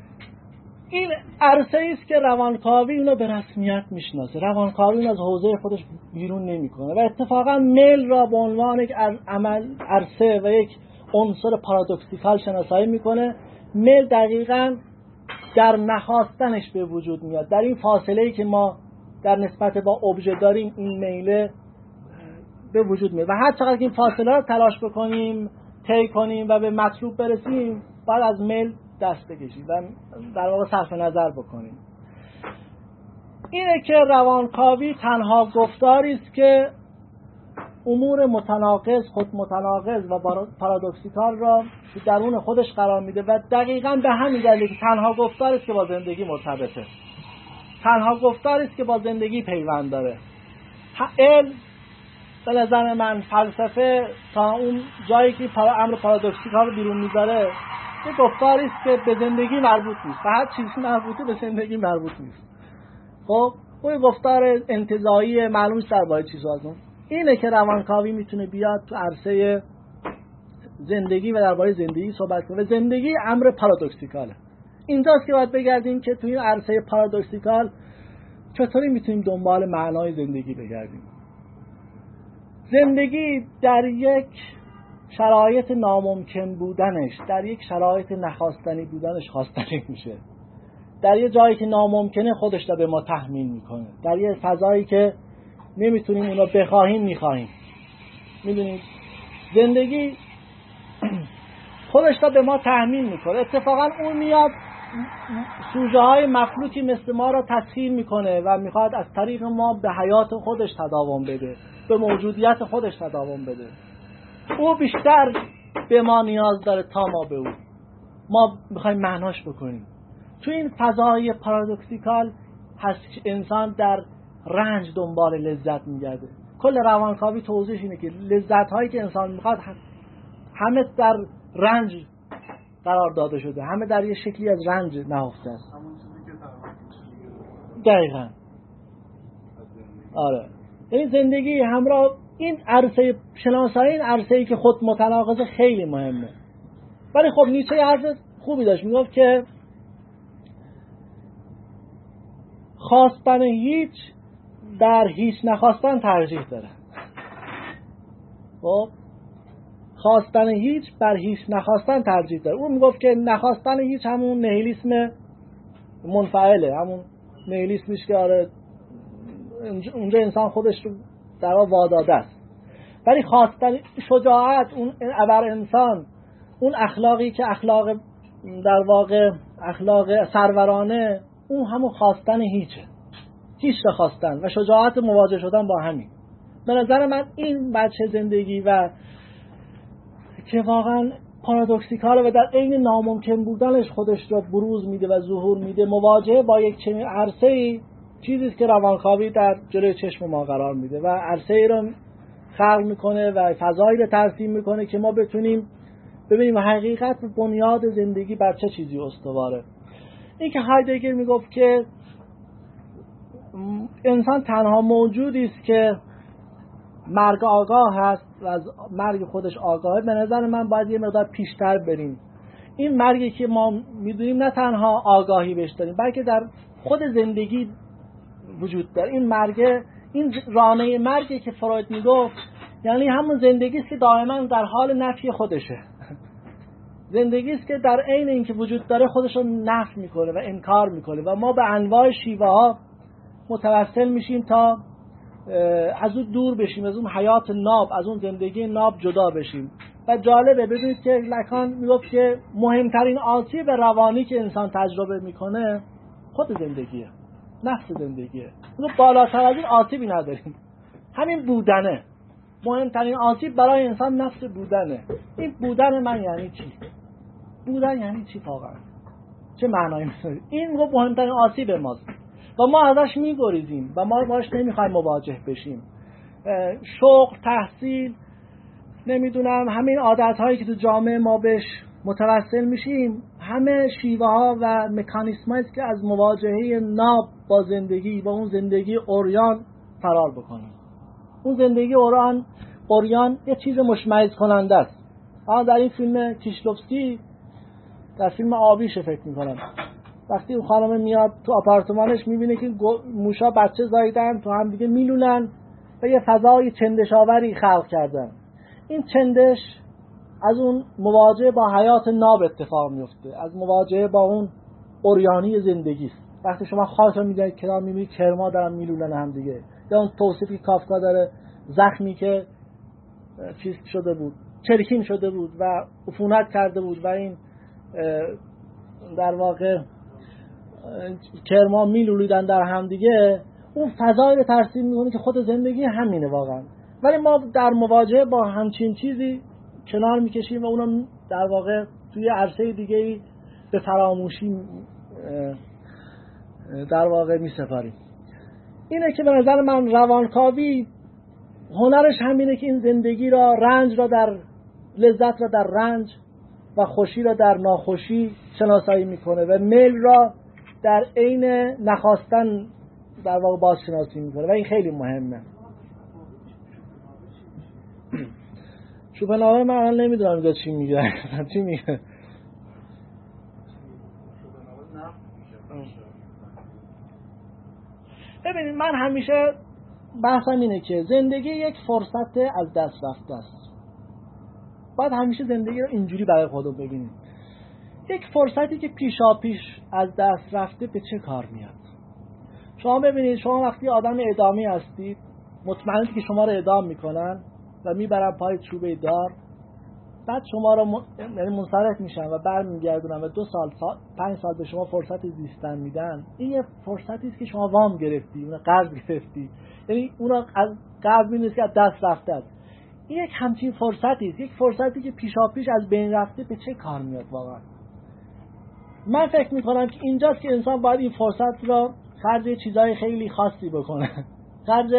این عرصه است که روانکاوی اونو به رسمیت میشناسه. روانکاوی اون از حوزه خودش بیرون نمیکنه و اتفاقا میل را به عنوان یک عرصه و یک عنصر پارادوکسیکال شناسایی میکنه. میل دقیقاً در نخواستنش به وجود میاد، در این فاصله‌ای که ما در نسبت با ابژه داریم این میله به وجود میاد و هر چقدر که این فاصله رو تلاش بکنیم، طی کنیم و به مطلوب برسیم، باید از میل دست بکشیم و در واقع صرف نظر بکنیم. اینه که روانکاوی تنها گفتاری است که امور متناقض، خود متناقض و پارادوکسیکال را درون خودش قرار میده و دقیقاً به همین دلیل که تنها گفتاری است که با زندگی مرتبطه، تنها گفتاری است که با زندگی پیوند داره. علم به نظر من، فلسفه تا اون جایی که امر پارادوکسیکال رو بیرون میذاره، یه گفتاری است که به زندگی مربوط نیست و هر چیزی مربوطه به زندگی مربوط نیست. خب اون گفتار انتزاعی معلوم است درباره چیزا. اینه که روانکاوی میتونه بیاد تو عرصه زندگی و درباره زندگی صحبت کنه. زندگی امر پارادوکسیکاله. اینجاست که باید بگردیم که تو این عرصه پارادوکسیکال چطوری میتونیم دنبال معنای زندگی بگردیم. زندگی در یک شرایط ناممکن بودنش، در یک شرایط نخواستنی بودنش خواستنی میشه. در یه جایی که ناممکنه خودش را به ما تحمیل میکنه، در یه فضایی که نمیتونیم اونو بخواهیم میخواهیم. میدونید زندگی خودش را به ما تحمیل میکنه. اتفاقا اون میاد سوژه های مفلوکی مثل ما را تسخیر میکنه و میخواد از طریق ما به حیات خودش تداوم بده، به موجودیت خودش تداوم بده. او بیشتر به ما نیاز داره تا ما به او. ما میخوایم معناش بکنیم. تو این فضای پارادوکسیکال هست که انسان در رنج دنبال لذت میگرده. کل روانکاوی توضیحش اینه که لذت هایی که انسان میخواد همه در رنج قرار داده شده، همه در یه شکلی از رنج نهفته است. دقیقاً. آره. این زندگی همراه این عرصه شناسایی، این عرصه‌ای که خود متناقض خیلی مهمه. ولی خب نیچه یه حرف خوبی داشت، میگفت که خواستن هیچ در هیچ نخواستن ترجیح داره. خب خواستن هیچ بر هیچ نخواستن ترجیح داره. اون میگفت که نخواستن هیچ همون نیهیلیسم منفعله، همون نیهیلیسمیش که آره اونجا انسان خودش رو در واقع واداده است. ولی خواستن شجاعت، اون ابر انسان، اون اخلاقی که اخلاق در واقع اخلاق سرورانه، اون همون خواستن هیچه، هیچ خواستن و شجاعت مواجه شدن با همین. به نظر من این بچه زندگی و که واقعا پارادوکسیکاله و در عین ناممکن بودنش خودش را بروز میده و ظهور میده، مواجهه با یک چنین عرصه‌ای چیزی است که روانکاوی در جلوی چشم ما قرار میده و عرصه‌ای را خلق میکنه و فضایی را ترسیم میکنه که ما بتونیم ببینیم حقیقت و بنیاد زندگی بر چه چیزی استواره. این که هایدگر میگفت که انسان تنها موجودی است که مرگ آگاه هست و از مرگ خودش آگاهه. به نظر من باید یه مقدار پیشتر بریم. این مرگی که ما میدونیم نه تنها آگاهی بهش داریم بلکه در خود زندگی وجود داره. این مرگ، این رانه مرگی که فروید میگفت یعنی همون زندگی است که دائما در حال نفی خودشه. زندگی است که در عین اینکه وجود داره خودش رو نفی میکنه و انکار میکنه و ما به انواع شیوه ها متوسل میشیم تا از اون دور بشیم، از اون حیات ناب، از اون زندگی ناب جدا بشیم. و جالبه ببینید که لکان میگفت که مهمترین آسیب روانی که انسان تجربه میکنه خود زندگیه، نفس زندگیه. اونو بالاتر از این آسیبی نداریم. همین بودنه. مهمترین آسیب برای انسان نفس بودنه. این بودن من یعنی چی؟ بودن یعنی چی واقعا؟ چه معنایی می‌داره؟ این میگه مهمترین آسیب ماست و ما ازش میگریزیم و ما باش نمیخوایم مواجه بشیم. شغل، تحصیل، نمیدونم همین عادت‌هایی که تو جامعه ما بهش متوسل میشیم، همه شیوه ها و مکانیسمایی که از مواجهه ناب با زندگی، با اون زندگی عریان فرار بکنیم. اون زندگی عریان یه چیز مشمئز کننده است. در این فیلم کیشلوفسکی، در فیلم آبیش فکر میکنم، وقتی اون خانم میاد تو آپارتمانش میبینه که موشا بچه زاییدن تو هم دیگه میلولن و یه فضای چندشاوری خلق کردن. این چندش از اون مواجهه با حیات ناب اتفاق میفته، از مواجهه با اون عریانی زندگی است. وقتی شما خاک رو میذارید کنار میبینید کرما دارن میلولن هم دیگه، یا اون توصیفی که کافکا داره زخمی که چیز شده بود، چرکین شده بود و عفونت کرده بود و این در واقع کرما میلولیدن در هم دیگه، اون فضایی رو ترسیم میکنه که خود زندگی همینه واقعا. ولی ما در مواجهه با همچین چیزی کنار میکشیم و اونم در واقع توی عرصه دیگه‌ای به فراموشی در واقع میسپاریم. اینه که به نظر من روانکاوی هنرش همینه که این زندگی را، رنج را در لذت را در رنج و خوشی را در ناخوشی شناسایی میکنه و میل را در عین نخواستن در واقع بازشناسی میکنه و این خیلی مهمه. شوپنهاور من الان نمیدونم اینجا چی میگه. چی میگه؟ ببینید من همیشه بحثم اینه که زندگی یک فرصت از دست رفته است. باید همیشه زندگی رو اینجوری برای خودمون ببینیم. یک فرصتی که پیشاپیش از دست رفته به چه کار میاد؟ شما ببینید، شما وقتی آدم اعدامی هستید، مطمئنید که شما رو اعدام میکنن و میبرن پای چوبه دار، بعد شما رو منصرف میشن و برمیگردونن و 2 سال 5 سال به شما فرصت زیستن میدن. این یه فرصتی است که شما وام گرفتی، اون قرض گرفتی، یعنی اون از قرض میدونید که از دست رفته است. این یک همچین فرصتی است، یک فرصتی که پیشاپیش از بین رفته به چه کار میاد واقعا. من فکر میکنم که اینجاست که انسان باید این فرصت را خرج چیزای خیلی خاصی بکنه، خرج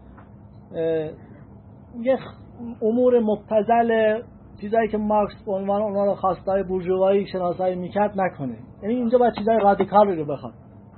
یه امور مبتذل، چیزایی که مارکس به عنوان اونا رو خواستای بورژوایی شناسایی میکرد نکنه. یعنی اینجا باید چیزای رادیکال رو بخواد.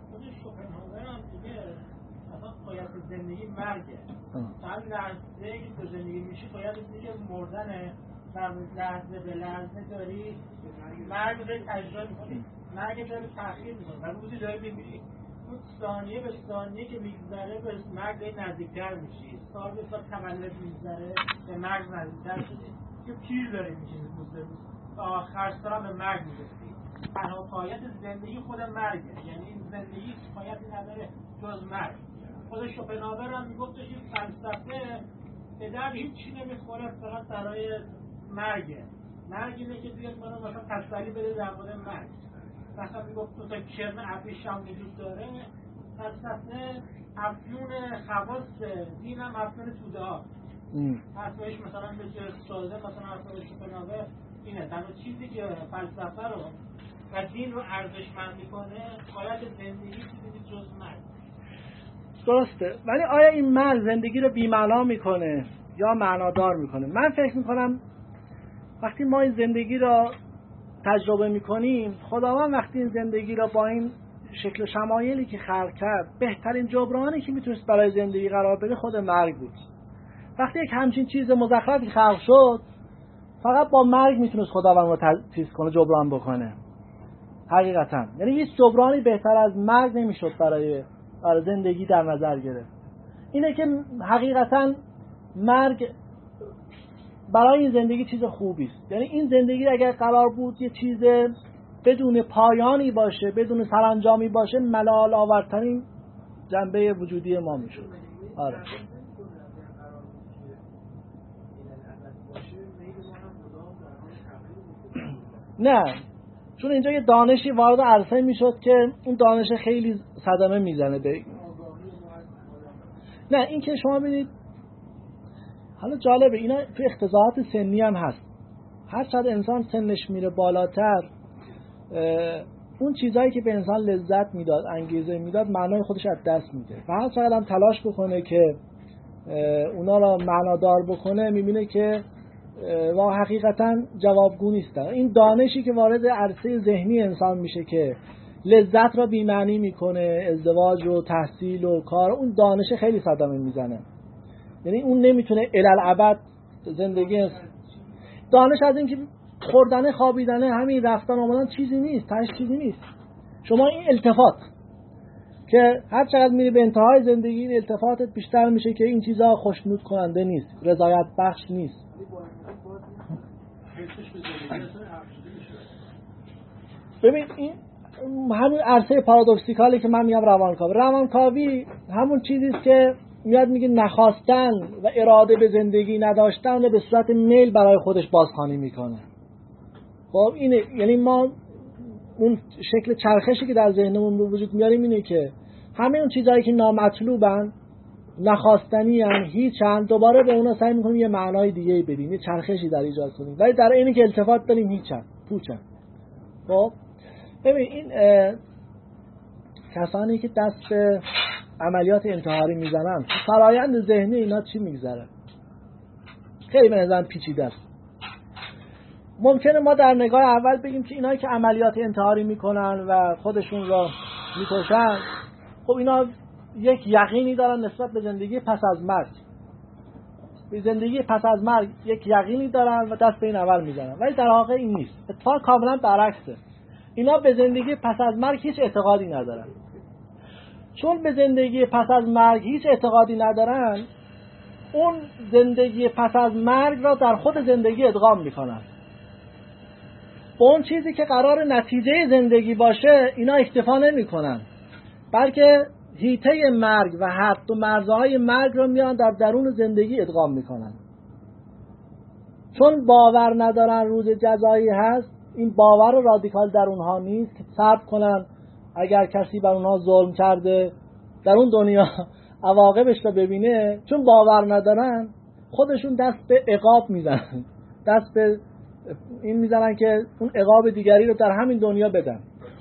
زندگی مرگه. هر لحظه که زندگی میشی باید دیگه مردنه و لحظه به لحظه داری مرگ رو تجربه میکنی، مرگ داری تأخیر میکنی و روزی داری میمیری. اون ثانیه به ثانیه که میگذره به مرگ داری نزدیکتر میشی، سال به سال تولد میگذره به مرگ نزدیکتر شدی، یه پیر داری میشی روز به روز و آخر سر به مرگ میرسی. تنها پایت زندگی خود مرگه، یعنی این زندگی پایتی نداره جز مرگ. خود شوپنهاور هم میگفتش این فلسفه به درد هیچی نمیخوره، فقط برای مرگه. مرگ اینه که بیاد منو مثلا تسلی بده در مورد مرگ. مثلا میگفت تو تا کرم ابریش هم وجود داره، فلسفه افیون خواص، دین هم افیون توده ها. حرفش مثلا به جای ساده مثلا حرفش شوپنهاور اینه، تنها چیزی که فلسفه رو و دین رو ارزشمند میکنه باید زندگی چیزی جز مرگ. درسته، ولی آیا این مرگ زندگی رو بی‌معنا میکنه یا معنادار میکنه؟ من فکر میکنم وقتی ما این زندگی رو تجربه میکنیم، خداوند وقتی این زندگی رو با این شکل و شمایلی که خلق کرد، بهترین جبرانی که میتونست برای زندگی قرار بده خود مرگ بود. وقتی یک همچین چیز مزخرفی خلق شد، فقط با مرگ میتونست خداوند رو چیز کنه، جبران بکنه. حقیقتا یعنی هیچ جبرانی بهتر از مرگ نمیشد برای زندگی در نظر گرفت. اینه که حقیقتا مرگ برای این زندگی چیز خوبی است. یعنی این زندگی اگر قرار بود یه چیز بدون پایانی باشه، بدون سرانجامی باشه، ملال آورترین جنبه وجودی ما میشد. آره. نه، چون اینجا یه دانشی وارد عرصه میشد که اون دانش خیلی صدمه میزنه به نه این که شما ببینید، حالا جالبه اینا تو اختزاعات سنی هم هست. هر چقدر انسان سنش میره بالاتر، اون چیزایی که به انسان لذت میداد، انگیزه میداد، معنای خودش از دست میده و هر چقدر هم تلاش بکنه که اونا را معنادار بکنه، میبینه که و حقیقتا جوابگو نیستن. این دانشی که وارد عرصه ذهنی انسان میشه که لذت را بی‌معنی میکنه، ازدواج و تحصیل و کار، اون دانش خیلی صدمه میزنه. یعنی اون نمیتونه الالعبد زندگی دانش از این که خوردن خوابیدن همین رفتن آمدن چیزی نیست، تاش چیزی نیست. شما این التفات که هر چقدر میری به انتهای زندگی، این التفاتت بیشتر میشه که این چیزها خوشنود کننده نیست، رضایت بخش نیست. ببین این همون عرصه پارادوکسیکالی که من میگم روانکاوی همون چیزی است که میاد میگه نخواستن و اراده به زندگی نداشتن به صورت میل برای خودش بازخوانی میکنه. خب اینه، یعنی ما اون شکل چرخشی که در ذهنمون به وجود میاریم اینه که همه اون چیزایی که نامطلوبن، نخواستنی ان، هیچن، دوباره به اونا سعی میکنیم یه معنای دیگه بدیم، یه چرخشی در ایجاد کنیم، ولی در اینی که التفات داریم هیچن، پوچن. خب ببین این کسانی که دست به عملیات انتحاری میزنن، فرایند ذهنی اینا چی میگذره؟ خیلی به نظرم پیچیده است. ممکنه ما در نگاه اول بگیم که اینایی که عملیات انتحاری میکنن و خودشون را میکشن، خب اینا یک یقینی دارن نسبت به زندگی پس از مرگ. به زندگی پس از مرگ یک یقینی دارن و دست به این عمل میزنن، ولی در واقع این نیست. اتفاق کاملا برعکسه. اینا به زندگی پس از مرگ هیچ اعتقادی ندارن. چون به زندگی پس از مرگ هیچ اعتقادی ندارن، اون زندگی پس از مرگ را در خود زندگی ادغام میکنن. با اون چیزی که قرار نتیجه زندگی باشه اینا اکتفا نمیکنن، بلکه حیطه مرگ و حد و مرزهای مرگ را میان در درون زندگی ادغام میکنن. چون باور ندارن روز جزایی هست، این باور رادیکال در اونها نیست که صبر کنن اگر کسی بر اونها ظلم کرده در اون دنیا عواقبش رو ببینه. چون باور ندارن، خودشون دست به عقاب میزنن، دست به این میزنن که اون عقاب دیگری رو در همین دنیا بدن.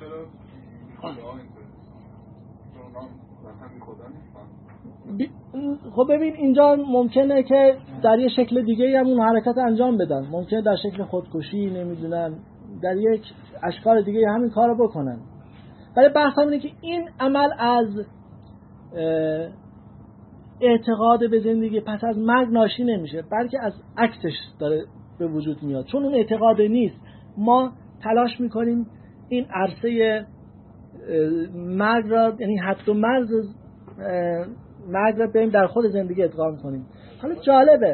خب ببین اینجا ممکنه که در یه شکل دیگه هم اون حرکت انجام بدن، ممکنه در شکل خودکشی، نمیدونن در یک اشکال دیگه همین کارو بکنن. ولی بحث اینه که این عمل از اعتقاد به زندگی پس از مرگ ناشی نمیشه، بلکه از عکسش داره به وجود میاد. چون اون اعتقاد نیست، ما تلاش میکنیم این عرصه مرگ را، یعنی حد و مرز مرگ را بریم در خود زندگی ادغام کنیم. حالا جالبه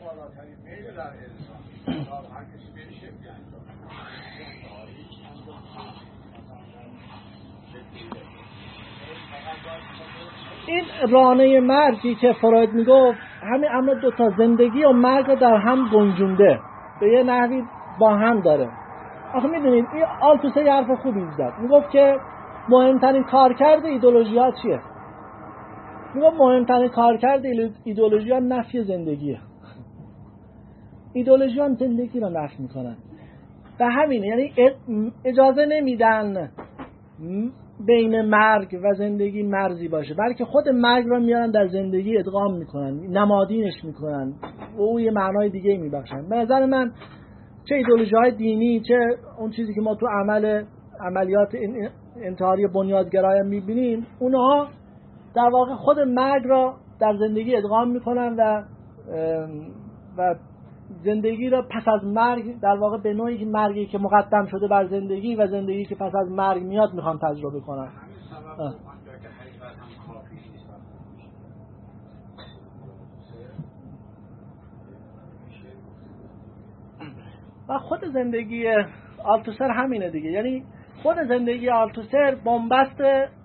این رانه مرگی که فروید میگفت همین امر دو تا زندگی و مرگ رو در هم گنجونده، به یه نحوی با هم داره. آخه میدونید این آلتوسر یه حرف خوبی زد، میگفت که مهمترین کارکرد ایدئولوژی‌ها چیه؟ میگفت مهمترین کارکرد ایدئولوژی‌ها نفی زندگیه. ایدئولوژی‌ها زندگی رو نفی میکنن و همینه، یعنی اجازه نمیدن بین مرگ و زندگی مرزی باشه، بلکه خود مرگ رو میارن در زندگی ادغام میکنن، نمادینش میکنن و او یه معنای دیگه میبخشن. به نظر من چه ایدئولوژی‌های دینی، چه اون چیزی که ما تو عملیات انتحاری بنیادگرایان میبینیم، اونها در واقع خود مرگ را در زندگی ادغام میکنن و زندگی را پس از مرگ در واقع به نوعی که مرگی که مقدم شده بر زندگی و زندگی که پس از مرگ میاد میخوام تجربه کنم. و خود زندگی آلتوسر همینه دیگه، یعنی خود زندگی آلتوسر بنبست.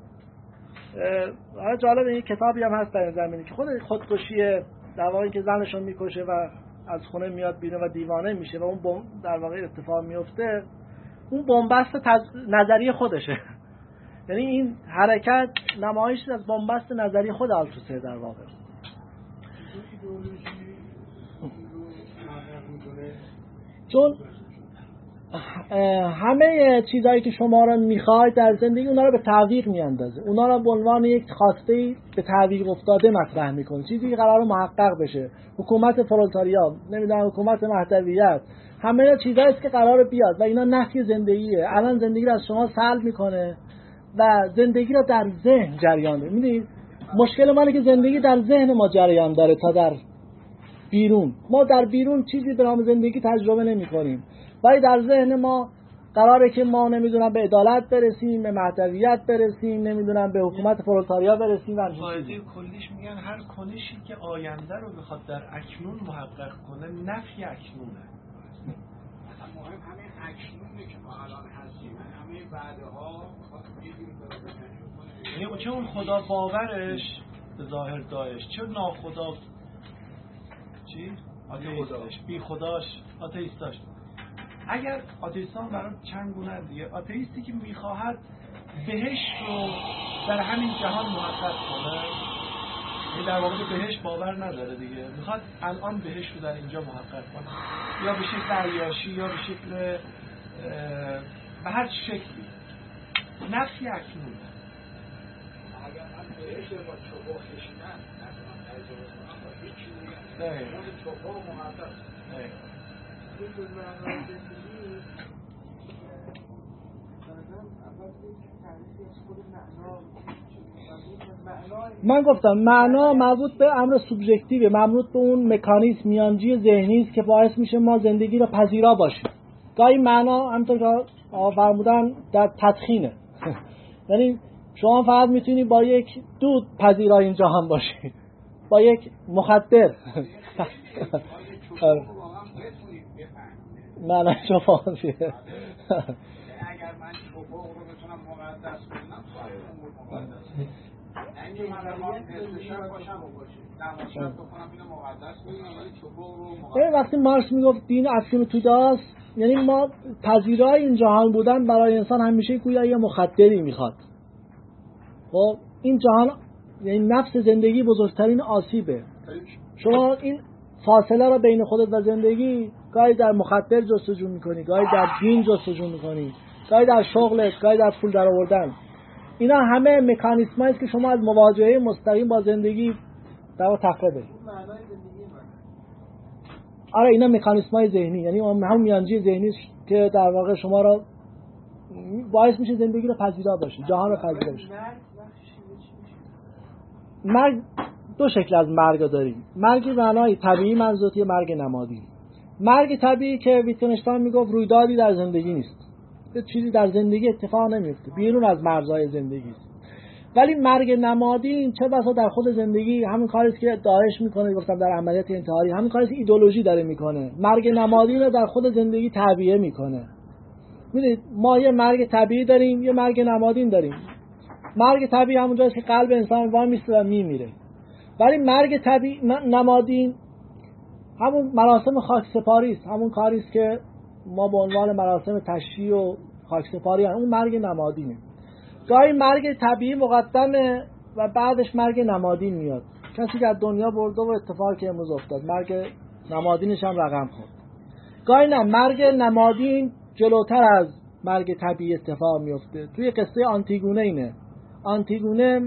جالب این کتابی هم هست در این زمینه که خودکشی در واقع که زنشون میکشه و از خونه میاد بیرون و دیوانه میشه و اون در واقع اتفاق میفته، اون بنبست نظری خودشه. یعنی این حرکت نمایش از بنبست نظری خود آلتوسر در واقع. چون همه چیزایی که شما را میخواید در زندگی اونا رو به تعویق میاندازه، اونا را به عنوان یک خواسته‌ای به تعویق افتاده مطرح میکنه، چیزی که قراره محقق بشه. حکومت پرولتاریا، نمیدونم حکومت مهدویت، همه چیزایی است که قراره بیاد و اینا نفی زندگیه. الان زندگی رو از شما سلب میکنه و زندگی رو در ذهن جریان میده. میدونید مشکل ما اینه که زندگی در ذهن ما جریان داره تا در بیرون. ما در بیرون چیزی به نام زندگی تجربه نمی‌کنیم، ولی در ذهن ما قراره که ما نمیدونم به عدالت برسیم، به مهدویت برسیم، نمیدونم به حکومت پرولتاریا برسیم. قاعده کلیش میگن هر کنشی که آینده رو بخواد در اکنون محقق کنه نفی اکنونه. مهم همین اکنونه که ما الان هستیم، همین بعدها یعنی چه اون خدا باورش ظاهر داعش، چه ناخدا چی؟ آتئیستش، بی خداش، آتئیستاش. اگر آتئیستان برای چند گونه دیگه، آتئیستی که میخواهد بهشت رو در همین جهان محقق کنه، این در واقع بهشت باور نداره دیگه، میخواد الان بهشت رو در اینجا محقق کنه، یا به شکل عیاشی یا به شکل به هر شکلی. نفی اکنون. اگر من بهشت با چوبا کشیدن نکنم تجربه کنم با هیچ چیزی مورد چوبا و محقق من گفتم معنا مربوط به امر سوبژکتیو، مربوط به اون مکانیزم میانجی ذهنی است که باعث میشه ما زندگی رو پذیرا باشیم. گاهی معنا همونطور که فرمودن در تدخینه. یعنی شما فقط میتونی با یک دود پذیرای این جهان باشی، با یک مخدر. معنا شما چیه؟ اگر من چوبا رو بتونم مقدس کنم مقدس اینکه من الان حسشم باشم نمازشم بکنم اینو مقدس کنم، ولی چوبا رو مقدس. وقتی مارکس میگفت دین افیون توداست، یعنی ما پذیرای این جهان بودن برای انسان همیشه گویا یه مخدری میخواد. خب این جهان، یعنی نفس زندگی بزرگترین آسیبه. شما این فاصله رو بین خودت و زندگی گاهی در مخدر جستجو میکنی، گاهی در دین جستجو میکنی، گاهی در شغلت، گاهی در پول در آوردن. اینا همه مکانیزمایی است که شما از مواجهه مستقیم با زندگی در واقع تفره بدید. آره اینا مکانیزمای ذهنی، یعنی همون میانجی ذهنی که در واقع شما را باعث میشه زندگی رو پذیرا باشی، جهان رو پذیرا باشی. مرگ دو شکل از مرگ داریم. مرگ معنای طبیعی منظورتی، مرگ نمادین. مرگ طبیعی که ویتگنشتاین میگفت رویدادی در زندگی نیست، چیزی در زندگی اتفاق نمیفته، بیرون از مرزهای زندگی است. ولی مرگ نمادین چه بسا در خود زندگی همین کاری است که داعش میکنه، گفتم در عملیات انتحاری، همین کاری است که ایدئولوژی داره میکنه. مرگ نمادین رو در خود زندگی تعبیه میکنه. میدونید ما یه مرگ طبیعی داریم، یه مرگ نمادین داریم. مرگ طبیعی همونجاست که قلب انسان وای میسته و میمیره. ولی مرگ طبیعی نمادین همون مراسم خاکسپاری است، همون کاری است که ما به عنوان مراسم تشییع و خاکسپاری اون مرگ نمادینه. گاهی مرگ طبیعی مقدمه و بعدش مرگ نمادین میاد. کسی که از دنیا برده و اتفاقی که امروز افتاد، مرگ نمادینش هم رقم خورد. گاهی نه، مرگ نمادین جلوتر از مرگ طبیعی اتفاق میفته. توی قصه آنتیگونه اینه. آنتیگونه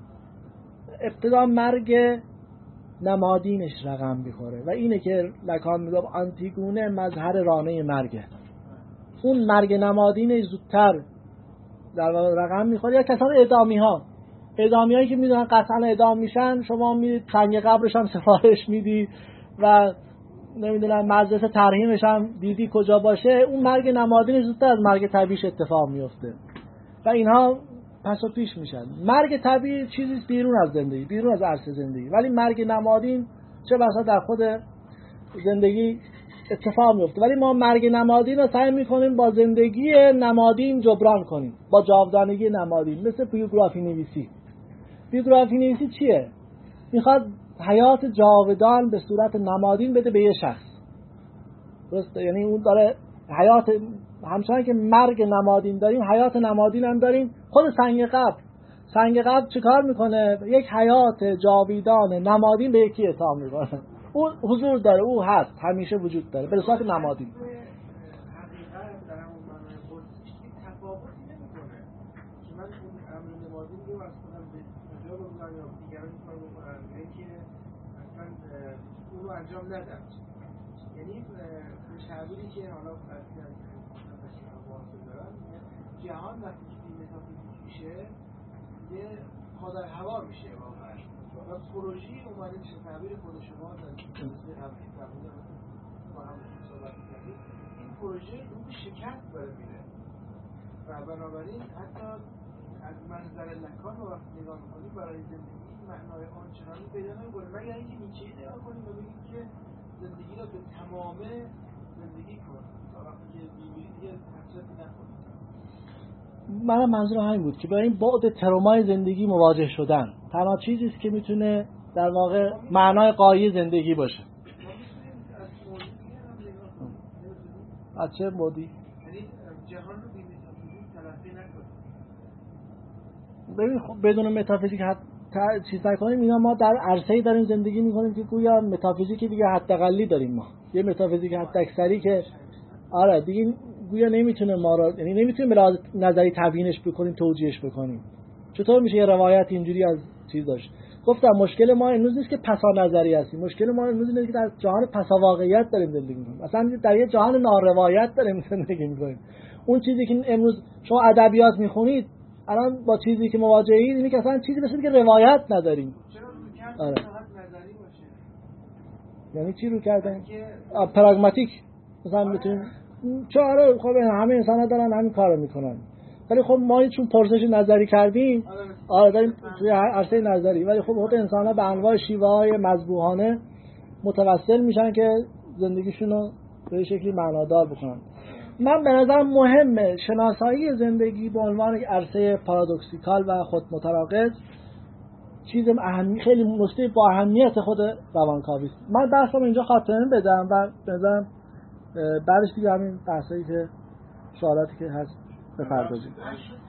ابتدا مرگ نمادینش رقم میخوره و اینه که لکان میگه آنتیگونه مظهر رانه مرگه. اون مرگ نمادینش زودتر در رقم میخوره. یا کسان اعدامی‌هایی که میدونن قطعا اعدام میشن، شما میرید سنگ قبرش هم سفارش میدی و نمیدونم مجلس ترحیمش هم دیدی کجا باشه. اون مرگ نمادینش زودتر از مرگ طبیعیش اتفاق میفته و اینها پس و پیش میشن. مرگ طبیعی چیزی بیرون از زندگی، بیرون از عرصه زندگی، ولی مرگ نمادین چه بسا در خود زندگی اتفاق میفته. ولی ما مرگ نمادین رو سعی میکنیم با زندگی نمادین جبران کنیم، با جاودانگی نمادین. مثل بیوگرافی نویسی. بیوگرافی نویسی چیه؟ میخواد حیات جاودان به صورت نمادین بده به یه شخص. درسته؟ یعنی اون داره حیات، همچنان که مرگ نمادین داریم، حیات نمادین هم داریم. خود سنگ قبر چه کار میکنه؟ یک حیات جاویدان نمادین به یکی اعطا میکنه. او حضور داره، او هست، همیشه وجود داره به صورت نمادین. حقیقت در همون معنای قدسی تفاوتی نمیکنه که من اون امر نمادین رو از خودم به اونجا بگذارم یا دیگران این کار بکنن یا اینکه اصلا اون رو انجام ندم. یعنی به تعبیری که حالا فرضی از واضح دارم، جهان وقتی که متافیزیک میشه یه خودر هوا میشه واقعا. و پروژه اومده چه تعبیر خود شما دارید با هم صحبت کردید، این پروژه رو به شکست داره میره و بنابراین حتی از منظر لکان رو وقتی نگاه میکنید برای زندگی معنای آنچنانی پیدا نمیکنه، مگر اینکه نیچه نگاه کنیم و بگیم که زندگی رو به تمامه زندگی کن تا وقتی که بیمیری دیگه حسرتی نکنید. من منظور همین بود که با این بعد ترومای زندگی مواجه شدن تنها چیزی است که میتونه در واقع معنای غایی زندگی باشه. از چه بودی؟ یعنی جهان رو بی‌متافیزیک تلقی نکنید. ببین خب بدون متافیزیک چیز نکنیم، اینا ما در عرصه‌ای داریم زندگی میکنیم که گویا متافیزیکی دیگه حداقلی داریم. ما یه متافیزیک حداکثری که آره دیگه گویا نمیتونه ما رو، یعنی نمیتونیم به لحاظ نظری تبیینش بکنیم، توجیهش بکنیم. چطور میشه یه روایت اینجوری از چیز داشت؟ گفتم مشکل ما امروز نیست که پسا نظری هستیم، مشکل ما امروز اینه که در جهان پسا واقعیت داریم زندگی میکنیم. اصلا در یه جهان ناروایت داریم زندگی میکنیم. اون چیزی که امروز شما ادبیات میخونید الان با چیزی که مواجهید اینه که اصلا چیزی مثل که روایت نداریم. چرا روی فقط نظری باشه؟ یعنی چی رو کردن؟ پراگماتیک مثلا بتونیم چرا خب همه انسان‌ها دارن همین کارو میکنن، ولی خب ما چون پرسش نظری کردیم داریم توی عرصه نظری، ولی خب خود انسان‌ها به انواع شیوه‌های مذبوحانه متوسل میشن که زندگیشون رو به شکلی معنادار بکنن. من به نظرم مهمه شناسایی زندگی به عنوان عرصه پارادوکسیکال و خود متناقض چیز خیلی نکته با اهمیت خود روانکاوی است. من بحثم اینجا خاتمه بدم و به نظرم بعدش دیگه همین بحثایی که سوالاتی که هست بپردازیم.